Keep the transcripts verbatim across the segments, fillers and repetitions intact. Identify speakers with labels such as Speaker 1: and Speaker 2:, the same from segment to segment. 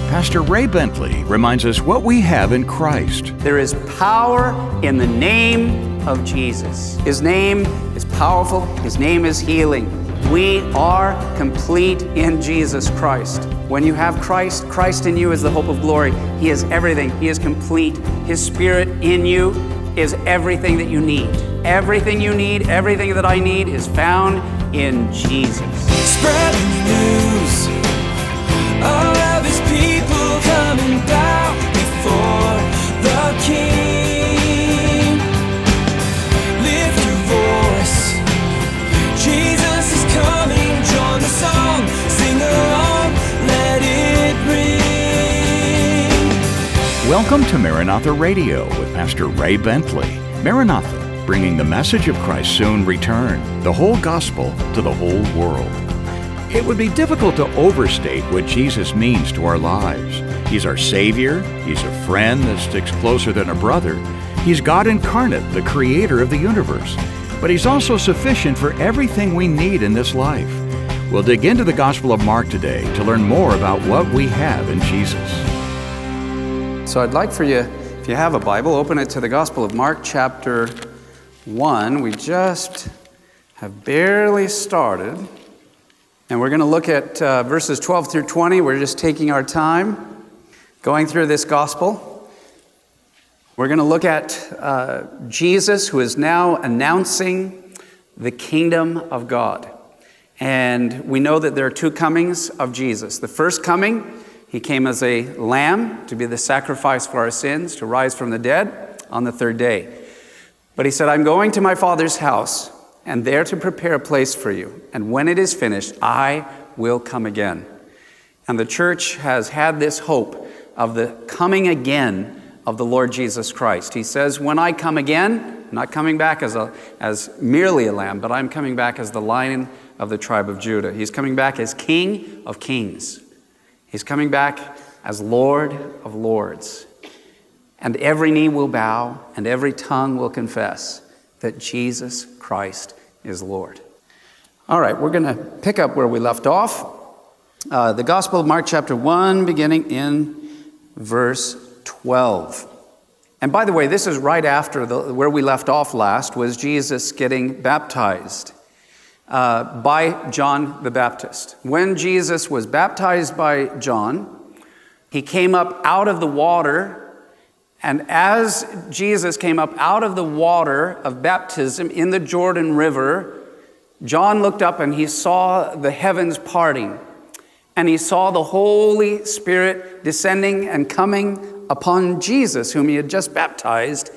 Speaker 1: Pastor Ray Bentley reminds us what we have in Christ.
Speaker 2: There is power in the name of Jesus. His name is powerful. His name is healing. We are complete in Jesus Christ. When you have Christ, Christ in you is the hope of glory. He is everything. He is complete. His Spirit in you is everything that you need. Everything you need, everything that I need is found in Jesus.
Speaker 3: Spread the news. All of his people coming down before the King. Lift your voice. Jesus is coming. Join the song. Sing along. Let it ring.
Speaker 1: Welcome to Maranatha Radio with Pastor Ray Bentley. Maranatha, bringing the message of Christ's soon return, the whole gospel to the whole world. It would be difficult to overstate what Jesus means to our lives. He's our Savior. He's a friend that sticks closer than a brother. He's God incarnate, the creator of the universe. But he's also sufficient for everything we need in this life. We'll dig into the Gospel of Mark today to learn more about what we have in Jesus.
Speaker 2: So I'd like for you, if you have a Bible, open it to the Gospel of Mark chapter one. We just have barely started. And we're going to look at uh, verses twelve through twenty. We're just taking our time going through this gospel. We're going to look at uh, Jesus, who is now announcing the kingdom of God. And we know that there are two comings of Jesus. The first coming, he came as a lamb to be the sacrifice for our sins, to rise from the dead on the third day. But he said, I'm going to my Father's house, and there to prepare a place for you. And when it is finished, I will come again. And the church has had this hope of the coming again of the Lord Jesus Christ. He says, when I come again, I'm not coming back as a as merely a lamb, but I'm coming back as the Lion of the tribe of Judah. He's coming back as King of kings. He's coming back as Lord of lords. And every knee will bow and every tongue will confess that Jesus Christ is Lord. All right, we're going to pick up where we left off. Uh, the Gospel of Mark chapter one, beginning in verse twelve. And by the way, this is right after the, where we left off last was Jesus getting baptized uh, by John the Baptist. When Jesus was baptized by John, he came up out of the water. And as Jesus came up out of the water of baptism in the Jordan River, John looked up and he saw the heavens parting. And he saw the Holy Spirit descending and coming upon Jesus, whom he had just baptized.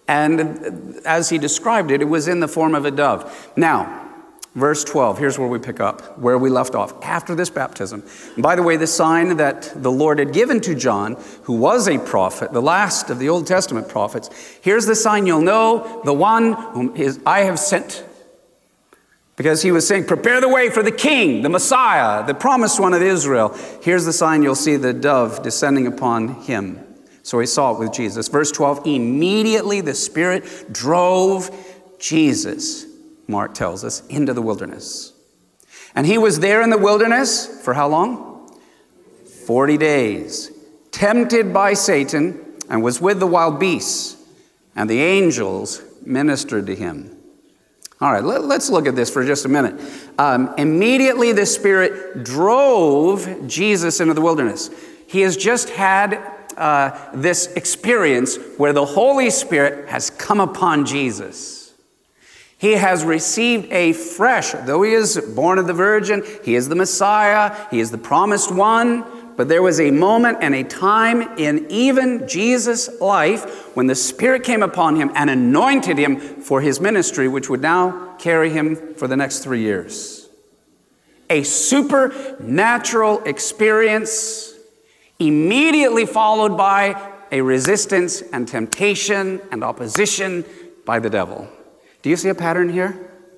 Speaker 2: And as he described it, it was in the form of a dove. Now, verse twelve, here's where we pick up, where we left off, after this baptism. And by the way, the sign that the Lord had given to John, who was a prophet, the last of the Old Testament prophets, here's the sign you'll know, the one whom is, I have sent. Because he was saying, prepare the way for the King, the Messiah, the promised one of Israel. Here's the sign, you'll see the dove descending upon him. So he saw it with Jesus. Verse twelve, immediately the Spirit drove Jesus, Mark tells us, into the wilderness. And he was there in the wilderness for how long? Forty days, tempted by Satan, and was with the wild beasts, and the angels ministered to him. All right, let, let's look at this for just a minute. Um, immediately the Spirit drove Jesus into the wilderness. He has just had uh, this experience where the Holy Spirit has come upon Jesus. He has received a fresh, though he is born of the Virgin, he is the Messiah, he is the promised one, but there was a moment and a time in even Jesus' life when the Spirit came upon him and anointed him for his ministry, which would now carry him for the next three years. A supernatural experience immediately followed by a resistance and temptation and opposition by the devil. Do you see a pattern here?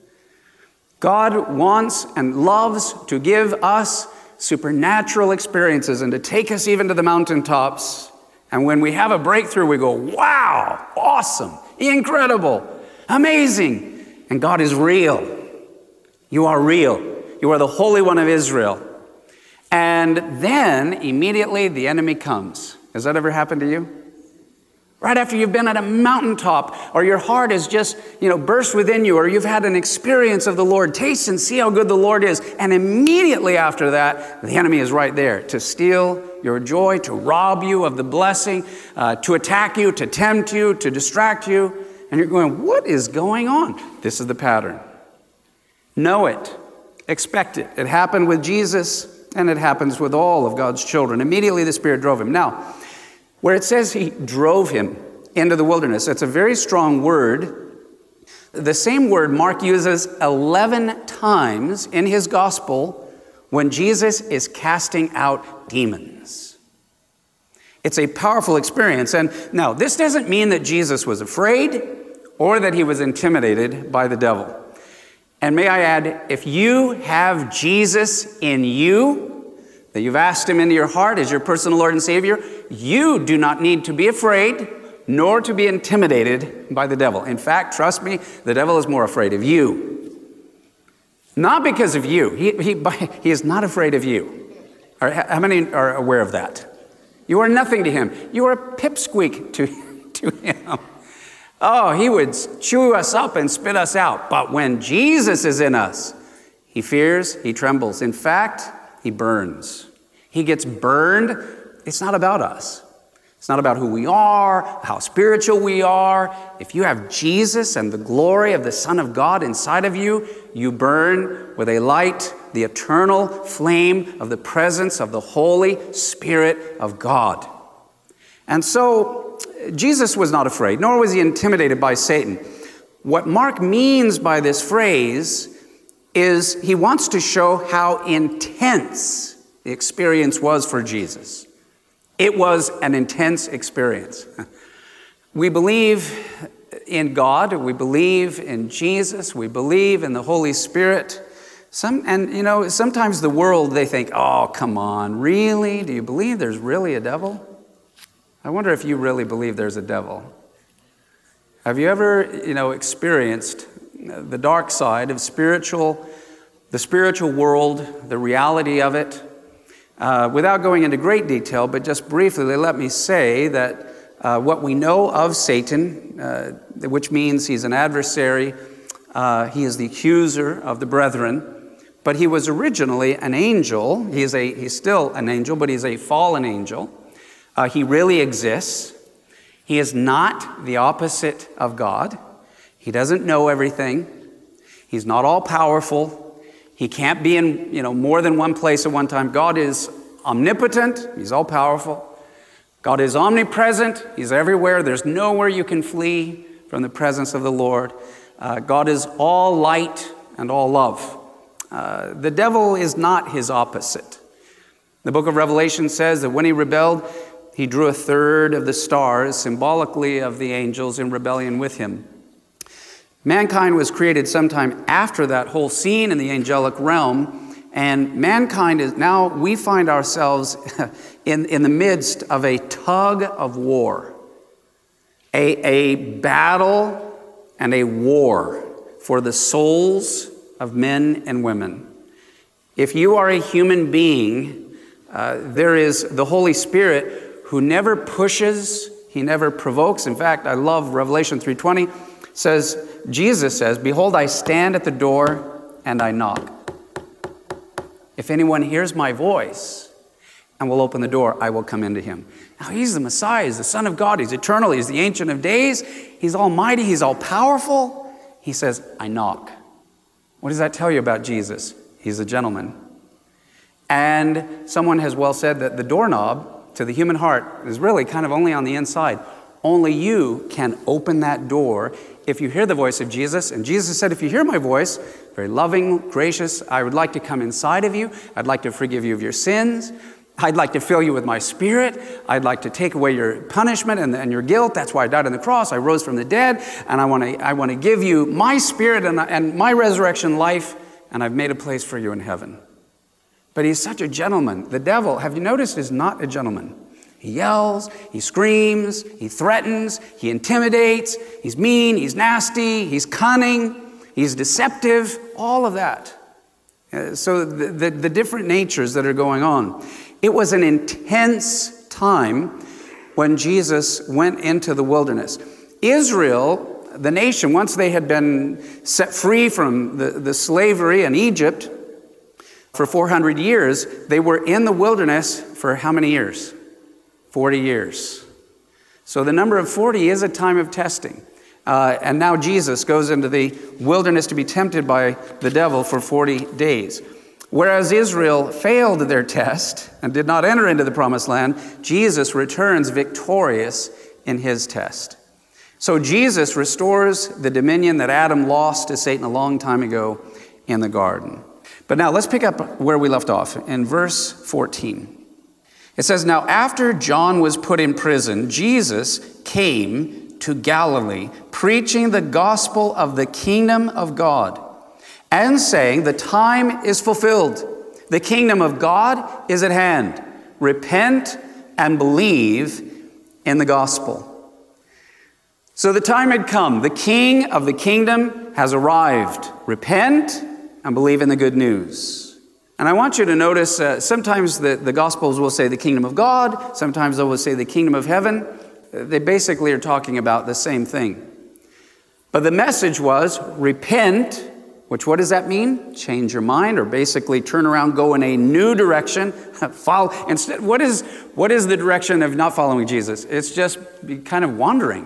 Speaker 2: God wants and loves to give us supernatural experiences and to take us even to the mountaintops. And when we have a breakthrough, we go, wow, awesome, incredible, amazing. And God is real. You are real. You are the Holy One of Israel. And then immediately the enemy comes. Has that ever happened to you? Right after you've been at a mountaintop, or your heart has just, you know, burst within you, or you've had an experience of the Lord. Taste and see how good the Lord is. And immediately after that, the enemy is right there to steal your joy, to rob you of the blessing, uh, to attack you, to tempt you, to distract you. And you're going, what is going on? This is the pattern. Know it. Expect it. It happened with Jesus, and it happens with all of God's children. Immediately the Spirit drove him. Now, where it says he drove him into the wilderness, it's a very strong word. The same word Mark uses eleven times in his gospel when Jesus is casting out demons. It's a powerful experience. And now, this doesn't mean that Jesus was afraid or that he was intimidated by the devil. And may I add, if you have Jesus in you, that you've asked him into your heart as your personal Lord and Savior, you do not need to be afraid nor to be intimidated by the devil. In fact, trust me, the devil is more afraid of you. Not because of you. He, he, he is not afraid of you. How many are aware of that? You are nothing to him. You are a pipsqueak to, to him. Oh, he would chew us up and spit us out. But when Jesus is in us, he fears, he trembles. In fact, he burns. He gets burned. It's not about us. It's not about who we are, how spiritual we are. If you have Jesus and the glory of the Son of God inside of you, you burn with a light, the eternal flame of the presence of the Holy Spirit of God. And so Jesus was not afraid, nor was he intimidated by Satan. What Mark means by this phrase is he wants to show how intense the experience was for Jesus. It was an intense experience. We believe in God, we believe in Jesus, we believe in the Holy Spirit. Some, and you know, sometimes the world, they think, oh, come on, really? Do you believe there's really a devil? I wonder if you really believe there's a devil. Have you ever, you know, experienced the dark side of spiritual, the spiritual world, the reality of it? Uh, without going into great detail, but just briefly, let me say that uh, what we know of Satan, uh, which means he's an adversary, uh, he is the accuser of the brethren, but he was originally an angel. He is a, he's still an angel, but he's a fallen angel. Uh, he really exists. He is not the opposite of God. He doesn't know everything. He's not all powerful. He can't be in, you know, more than one place at one time. God is omnipotent. He's all powerful. God is omnipresent. He's everywhere. There's nowhere you can flee from the presence of the Lord. Uh, God is all light and all love. Uh, the devil is not his opposite. The book of Revelation says that when he rebelled, he drew a third of the stars, symbolically of the angels, in rebellion with him. Mankind was created sometime after that whole scene in the angelic realm, and mankind is now, we find ourselves in, in the midst of a tug of war, a, a battle and a war for the souls of men and women. If you are a human being, uh, there is the Holy Spirit who never pushes, he never provokes. In fact, I love Revelation three twenty. Says, Jesus says, behold, I stand at the door and I knock. If anyone hears my voice and will open the door, I will come into him. Now, he's the Messiah, he's the Son of God, he's eternal, he's the Ancient of Days, he's almighty, he's all powerful. He says, I knock. What does that tell you about Jesus? He's a gentleman. And someone has well said that the doorknob to the human heart is really kind of only on the inside. Only you can open that door if you hear the voice of Jesus. And Jesus said, if you hear my voice, very loving, gracious, I would like to come inside of you. I'd like to forgive you of your sins. I'd like to fill you with my Spirit. I'd like to take away your punishment and, and your guilt. That's why I died on the cross. I rose from the dead. And I want to I want to give you my Spirit and, and my resurrection life. And I've made a place for you in heaven. But he's such a gentleman. The devil, have you noticed, is not a gentleman. He yells, he screams, he threatens, he intimidates, he's mean, he's nasty, he's cunning, he's deceptive, all of that. Uh, so the, the, the different natures that are going on. It was an intense time when Jesus went into the wilderness. Israel, the nation, once they had been set free from the, the slavery in Egypt for four hundred years, they were in the wilderness for how many years? forty years. So the number of forty is a time of testing. Uh, and now Jesus goes into the wilderness to be tempted by the devil for forty days. Whereas Israel failed their test and did not enter into the promised land, Jesus returns victorious in his test. So Jesus restores the dominion that Adam lost to Satan a long time ago in the garden. But now let's pick up where we left off in verse fourteen. It says, "Now after John was put in prison, Jesus came to Galilee, preaching the gospel of the kingdom of God, and saying, the time is fulfilled. The kingdom of God is at hand. Repent and believe in the gospel." So the time had come. The king of the kingdom has arrived. Repent and believe in the good news. And I want you to notice, uh, sometimes the, the Gospels will say the kingdom of God. Sometimes they will say the kingdom of heaven. They basically are talking about the same thing. But the message was, repent, which what does that mean? Change your mind, or basically turn around, go in a new direction. Follow. Instead, what is, what is the direction of not following Jesus? It's just kind of wandering.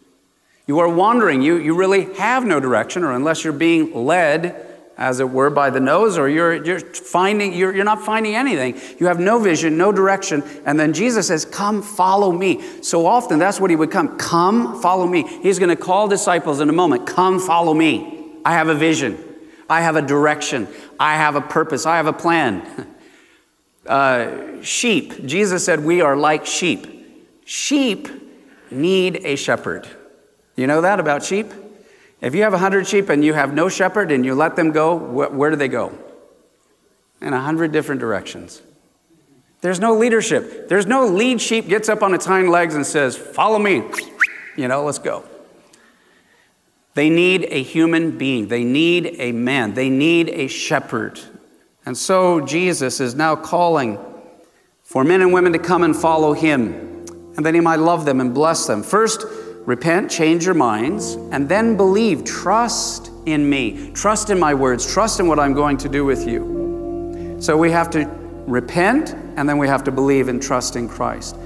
Speaker 2: You are wandering. You, you really have no direction, or unless you're being led, as it were, by the nose, or you're you're finding you're you're not finding anything. You have no vision, no direction, and then Jesus says, "Come, follow me." So often that's what he would come. Come, follow me. He's going to call disciples in a moment. Come, follow me. I have a vision. I have a direction. I have a purpose. I have a plan. Uh, sheep. Jesus said, "We are like sheep." Sheep need a shepherd. You know that about sheep? If you have a hundred sheep and you have no shepherd and you let them go, wh- where do they go? In a hundred different directions. There's no leadership. There's no lead sheep gets up on its hind legs and says, "Follow me." You know, let's go. They need a human being. They need a man. They need a shepherd. And so Jesus is now calling for men and women to come and follow him, and that he might love them and bless them. First, repent, change your minds, and then believe. Trust in me. Trust in my words. Trust in what I'm going to do with you. So we have to repent, and then we have to believe and trust in Christ.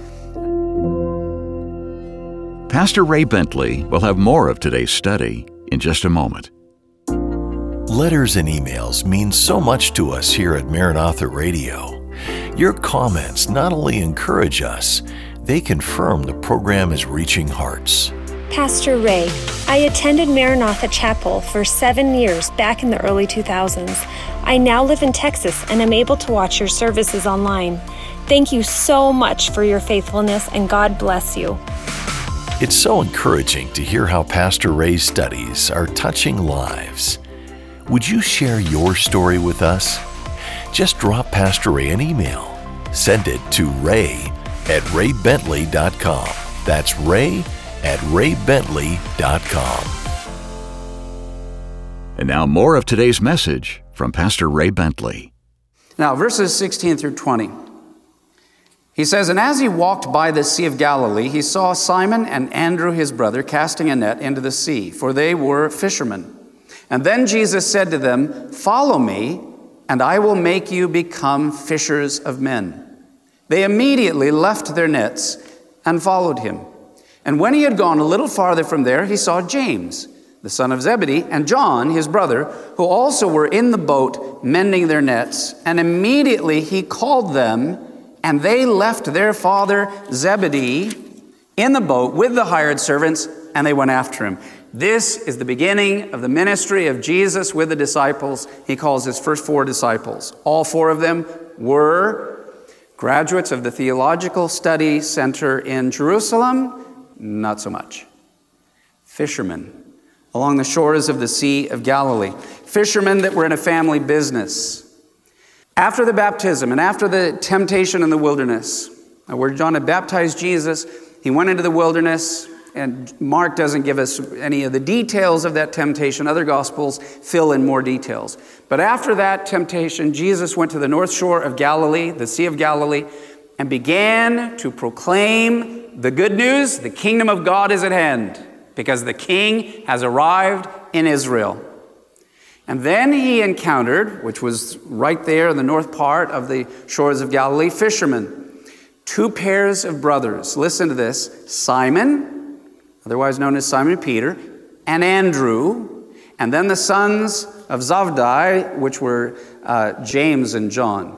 Speaker 1: Pastor Ray Bentley will have more of today's study in just a moment.
Speaker 4: Letters and emails mean so much to us here at Maranatha Radio. Your comments not only encourage us, they confirm the program is reaching hearts.
Speaker 5: Pastor Ray, I attended Maranatha Chapel for seven years back in the early two thousands. I now live in Texas and am able to watch your services online. Thank you so much for your faithfulness, and God bless you.
Speaker 4: It's so encouraging to hear how Pastor Ray's studies are touching lives. Would you share your story with us? Just drop Pastor Ray an email. Send it to ray at ray bentley dot com. That's ray at ray bentley dot com.
Speaker 1: And now more of today's message from Pastor Ray Bentley.
Speaker 2: Now, verses sixteen through twenty. He says, "And as he walked by the Sea of Galilee, he saw Simon and Andrew his brother casting a net into the sea, for they were fishermen. And then Jesus said to them, 'Follow me, and I will make you become fishers of men.' They immediately left their nets and followed him. And when he had gone a little farther from there, he saw James, the son of Zebedee, and John, his brother, who also were in the boat mending their nets. And immediately he called them, and they left their father Zebedee in the boat with the hired servants, and they went after him." This is the beginning of the ministry of Jesus with the disciples. He calls his first four disciples. All four of them were graduates of the Theological Study Center in Jerusalem. Not so much. Fishermen along the shores of the Sea of Galilee. Fishermen that were in a family business. After the baptism and after the temptation in the wilderness, where John had baptized Jesus, he went into the wilderness, and Mark doesn't give us any of the details of that temptation. Other Gospels fill in more details. But after that temptation, Jesus went to the north shore of Galilee, the Sea of Galilee, and began to proclaim the good news: the kingdom of God is at hand, because the king has arrived in Israel. And then he encountered, which was right there in the north part of the shores of Galilee, fishermen. Two pairs of brothers. Listen to this. Simon, otherwise known as Simon Peter, and Andrew, and then the sons of Zebedee, which were uh, James and John.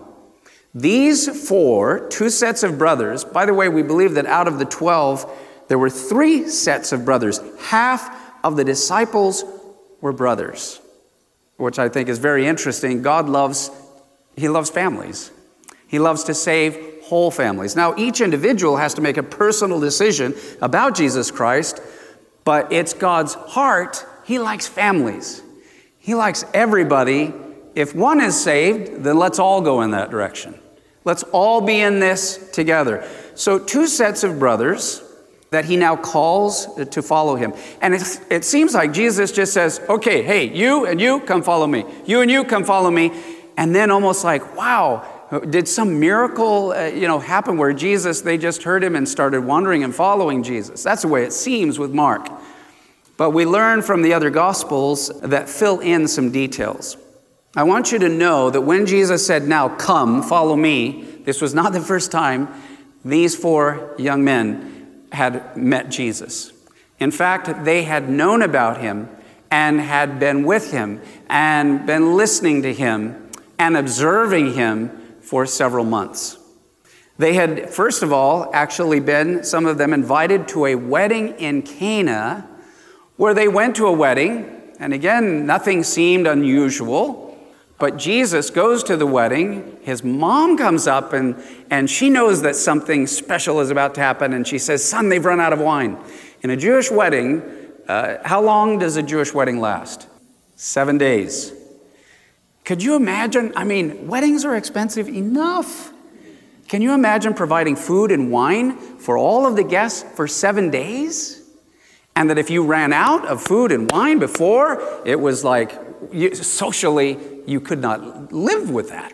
Speaker 2: These four, two sets of brothers, by the way, we believe that out of the twelve, there were three sets of brothers. Half of the disciples were brothers, which I think is very interesting. God loves, he loves families. He loves to save whole families. Now, each individual has to make a personal decision about Jesus Christ, but it's God's heart. He likes families. He likes everybody. If one is saved, then let's all go in that direction. Let's all be in this together. So two sets of brothers that he now calls to follow him. And it, it seems like Jesus just says, okay, hey, you and you, come follow me. You and you, come follow me. And then almost like, wow, did some miracle uh, you know, happen where Jesus, they just heard him and started wandering and following Jesus? That's the way it seems with Mark. But we learn from the other Gospels that fill in some details. I want you to know that when Jesus said, now come, follow me, this was not the first time these four young men had met Jesus. In fact, they had known about him and had been with him and been listening to him and observing him for several months. They had, first of all, actually been, some of them, invited to a wedding in Cana, where they went to a wedding, and again, nothing seemed unusual, but Jesus goes to the wedding. His mom comes up, and, and she knows that something special is about to happen, and she says, son, they've run out of wine. In a Jewish wedding, uh, how long does a Jewish wedding last? Seven days. Could you imagine? I mean, weddings are expensive enough. Can you imagine providing food and wine for all of the guests for seven days? And that if you ran out of food and wine before, it was like, you, socially, you could not live with that.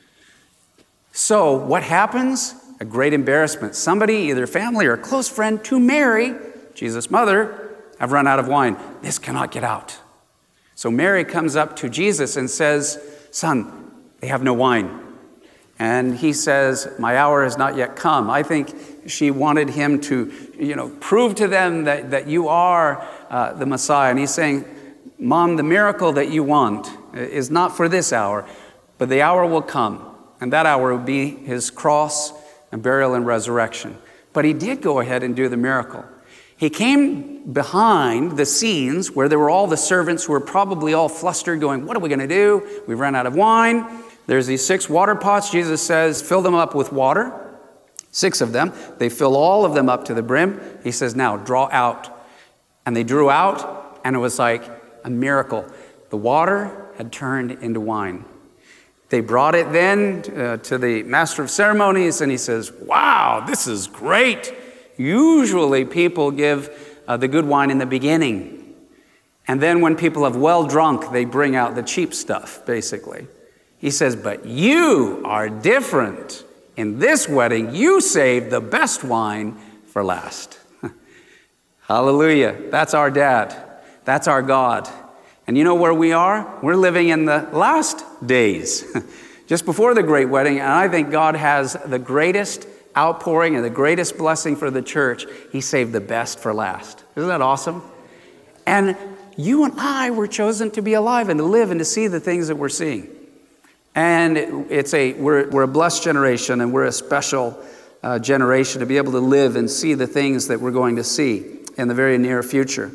Speaker 2: So what happens? A great embarrassment. Somebody, either family or a close friend to Mary, Jesus' mother, have run out of wine. This cannot get out. So Mary comes up to Jesus and says, son, they have no wine. And he says, my hour has not yet come. I think she wanted him to, you know, prove to them that, that you are uh, the Messiah. And he's saying, Mom, the miracle that you want is not for this hour, but the hour will come. And that hour will be his cross and burial and resurrection. But he did go ahead and do the miracle. He came behind the scenes where there were all the servants who were probably all flustered going, what are we going to do? We've run out of wine. There's these six water pots. Jesus says, fill them up with water. Six of them. They fill all of them up to the brim. He says, now draw out. And they drew out, and it was like a miracle. The water had turned into wine. They brought it then uh, to the master of ceremonies, and he says, wow, this is great. Usually people give uh, the good wine in the beginning. And then when people have well drunk, they bring out the cheap stuff, basically. He says, but you are different. In this wedding, you saved the best wine for last. Hallelujah. That's our dad. That's our God. And you know where we are? We're living in the last days, just before the great wedding. And I think God has the greatest outpouring and the greatest blessing for the church. He saved the best for last. Isn't that awesome? And you and I were chosen to be alive and to live and to see the things that we're seeing. And it's a we're, we're a blessed generation, and we're a special uh, generation to be able to live and see the things that we're going to see in the very near future.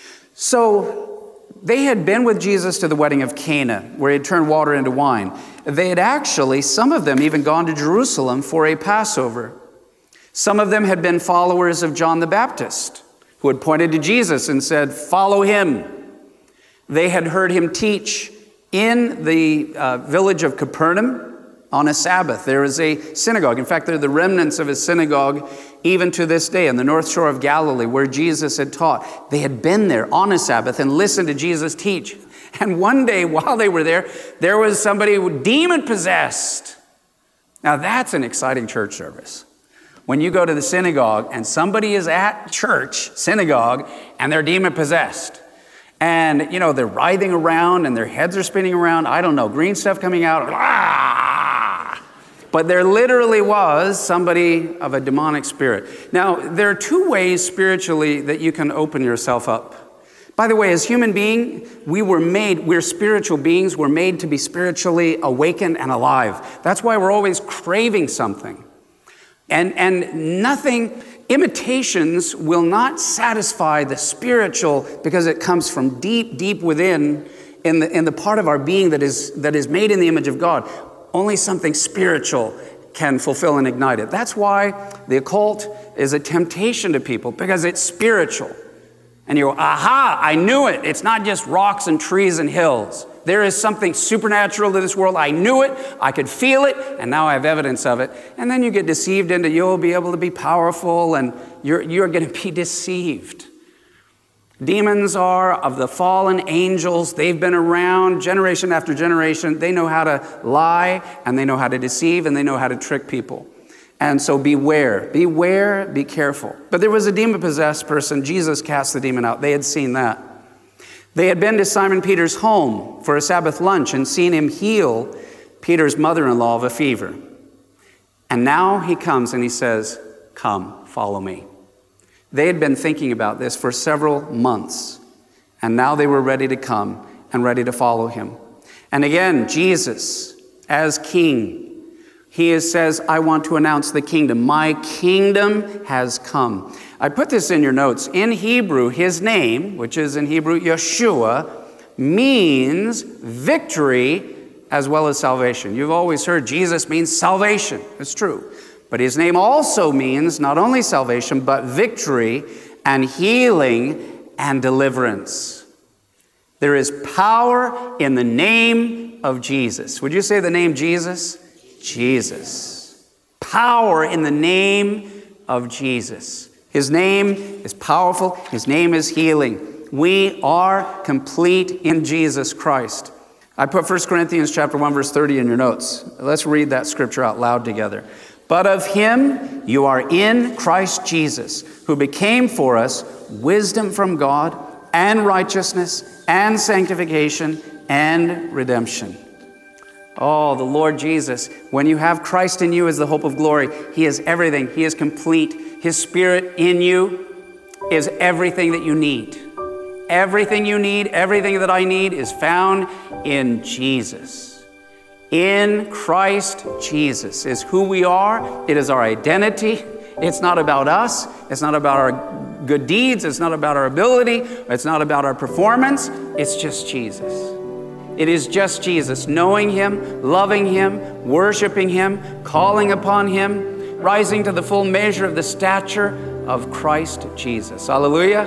Speaker 2: So they had been with Jesus to the wedding of Cana, where he had turned water into wine. They had actually, some of them, even gone to Jerusalem for a Passover. Some of them had been followers of John the Baptist, who had pointed to Jesus and said, follow him. They had heard him teach in the uh, village of Capernaum, on a Sabbath. There is a synagogue. In fact, they're the remnants of a synagogue even to this day on the north shore of Galilee where Jesus had taught. They had been there on a Sabbath and listened to Jesus teach. And one day while they were there, there was somebody demon-possessed. Now that's an exciting church service. When you go to the synagogue and somebody is at church, synagogue, and they're demon-possessed. And, you know, they're writhing around and their heads are spinning around. I don't know, green stuff coming out. Ah! But there literally was somebody of a demonic spirit. Now, there are two ways spiritually that you can open yourself up. By the way, as human beings, we were made, we're spiritual beings. We're made to be spiritually awakened and alive. That's why we're always craving something. And, and nothing, imitations will not satisfy the spiritual because it comes from deep, deep within in the, in the part of our being that is, that is made in the image of God. Only something spiritual can fulfill and ignite it. That's why the occult is a temptation to people, because it's spiritual. And you go, aha, I knew it. It's not just rocks and trees and hills. There is something supernatural to this world. I knew it. I could feel it. And now I have evidence of it. And then you get deceived into you'll be able to be powerful, and you're, you're going to be deceived. Demons are of the fallen angels. They've been around generation after generation. They know how to lie, and they know how to deceive, and they know how to trick people. And so beware, beware, be careful. But there was a demon-possessed person. Jesus cast the demon out. They had seen that. They had been to Simon Peter's home for a Sabbath lunch and seen him heal Peter's mother-in-law of a fever. And now he comes and he says, come, follow me. They had been thinking about this for several months. And now they were ready to come and ready to follow him. And again, Jesus, as king, he says, I want to announce the kingdom. My kingdom has come. I put this in your notes. In Hebrew, his name, which is in Hebrew Yeshua, means victory as well as salvation. You've always heard Jesus means salvation. It's true. But his name also means not only salvation, but victory and healing and deliverance. There is power in the name of Jesus. Would you say the name Jesus? Jesus. Power in the name of Jesus. His name is powerful. His name is healing. We are complete in Jesus Christ. I put First Corinthians chapter one, verse thirty in your notes. Let's read that scripture out loud together. But of him you are in Christ Jesus, who became for us wisdom from God and righteousness and sanctification and redemption. Oh, the Lord Jesus, when you have Christ in you as the hope of glory, he is everything. He is complete. His Spirit in you is everything that you need. Everything you need, everything that I need is found in Jesus. In Christ Jesus is who we are. It is our identity. It's not about us. It's not about our good deeds. It's not about our ability. It's not about our performance. It's just Jesus. It is just Jesus, knowing him, loving him, worshiping him, calling upon him, rising to the full measure of the stature of Christ Jesus. Hallelujah.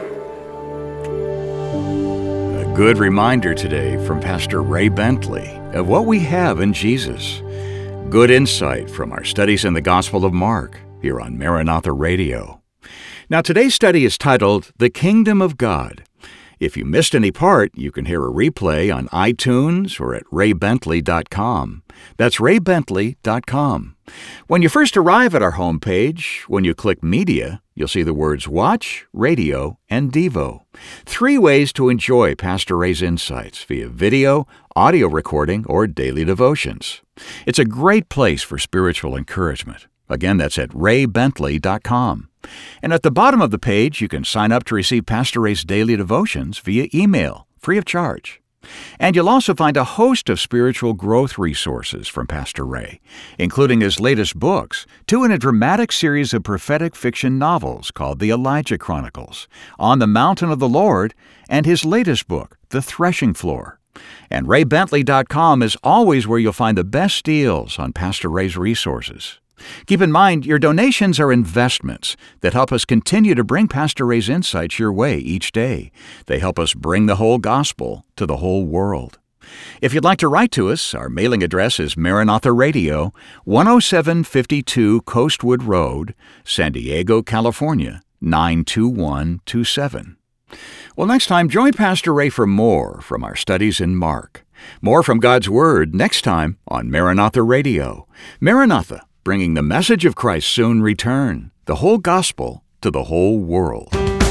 Speaker 1: A good reminder today from Pastor Ray Bentley of what we have in Jesus. Good insight from our studies in the Gospel of Mark here on Maranatha Radio. Now today's study is titled The Kingdom of God. If you missed any part, you can hear a replay on iTunes or at ray bentley dot com. That's ray bentley dot com. When you first arrive at our homepage, when you click Media, you'll see the words Watch, Radio, and Devo. Three ways to enjoy Pastor Ray's insights via video, audio recording, or daily devotions. It's a great place for spiritual encouragement. Again, that's at ray bentley dot com. And at the bottom of the page, you can sign up to receive Pastor Ray's daily devotions via email, free of charge. And you'll also find a host of spiritual growth resources from Pastor Ray, including his latest books, two in a dramatic series of prophetic fiction novels called The Elijah Chronicles, On the Mountain of the Lord, and his latest book, The Threshing Floor. And ray bentley dot com is always where you'll find the best deals on Pastor Ray's resources. Keep in mind, your donations are investments that help us continue to bring Pastor Ray's insights your way each day. They help us bring the whole gospel to the whole world. If you'd like to write to us, our mailing address is Maranatha Radio, one oh seven fifty-two Coastwood Road, San Diego, California, nine two one two seven. Well, next time, join Pastor Ray for more from our studies in Mark. More from God's Word next time on Maranatha Radio. Maranatha, bringing the message of Christ's soon return, the whole gospel to the whole world.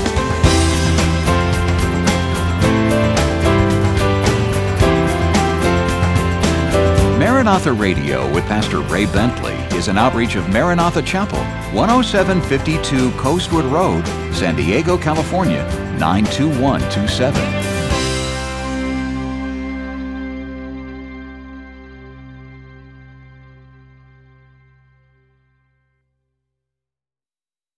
Speaker 1: Maranatha Radio with Pastor Ray Bentley is an outreach of Maranatha Chapel, one oh seven fifty-two Coastwood Road, San Diego, California, nine two one two seven.